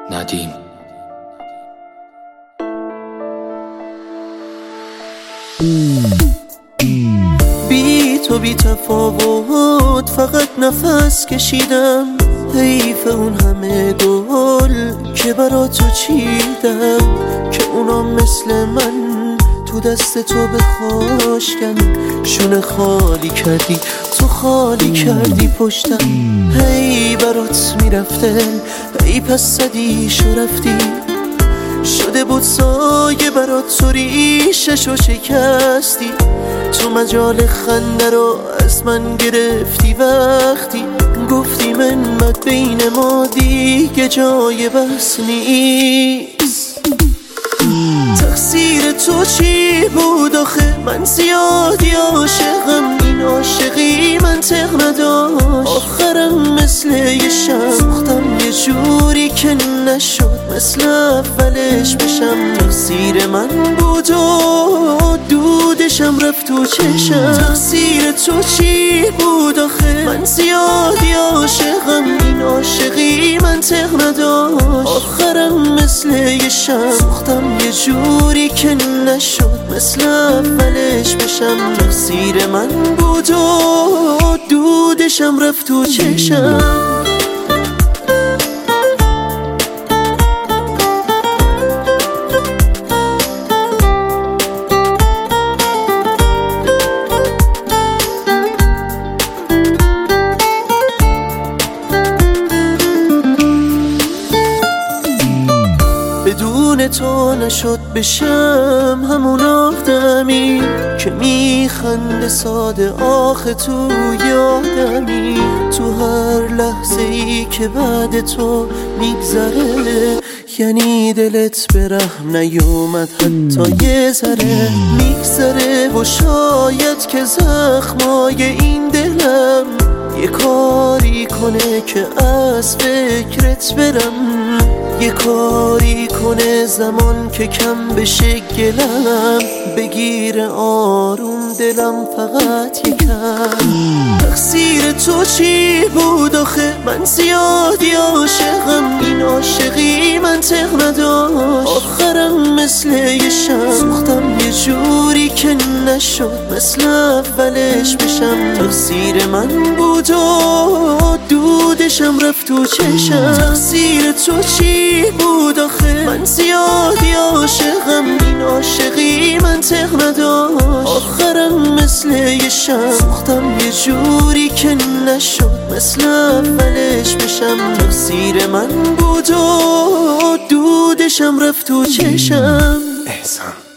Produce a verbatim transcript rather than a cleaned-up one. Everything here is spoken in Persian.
ندیم. بی تو بی تفاوت فقط نفس کشیدم، حیف اون همه گل که برا تو چیدم، که اونا مثل من تو دست تو بخاشکن. شونه خالی کردی تو، خالی کردی پشتم، هی برات میرفته، هی پس صدیشو رفتی. شده بود سایه برات تو، ریششو شکستی. تو مجال خنده رو از من گرفتی وقتی گفتی منت بین ما دیگه جای بس نیست. تقصیر تو چی بود آخه؟ من زیادی عاشقم، این عاشقی منطق نداشت. آخرم مثل یه شم سوختم یه جوری که نشد مثل اولش بشم. تقصیر من بود و دودشم رفت تو چشم. تقصیر تو چی بود آخه؟ من زیادی عاشقم، این عاشقی منطق نداشت. آخرم مثل یه شم سوختم یه جوری که نشد مثل اولش بشم. تقصیر من بود و دودشم رفت تو چشم. بدون تو نشد بشم همون آدمی که میخنده ساده آخه تو یادمی. تو هر لحظه ای که بعد تو میگذره یعنی دلت به رحم نیومد حتی یه ذره. میگذره و شاید که زخمای این دلم یه کاری کنه که از فکرت برم، یه کاری کنه زمان که کم بشه گلم، بگیره آروم دلم فقط یکم. تقصیر تو چی بود آخه؟ من زیادی عاشقم، این عاشقی منطق نداشت. آخرم مثل یه شم سوختم یه جوری که نشد مثل اولش بشم. تقصیر من بود و دودشم رفت تو چشم. تقصیر تو چی بود آخه؟ من زیادی عاشقم، این عاشقی منطق نداشت. آخرم مثل یه شم سوختم یه جوری که نشد مثل اولش بشم. تقصیر من بود و دودشم رفت تو چشم. احسان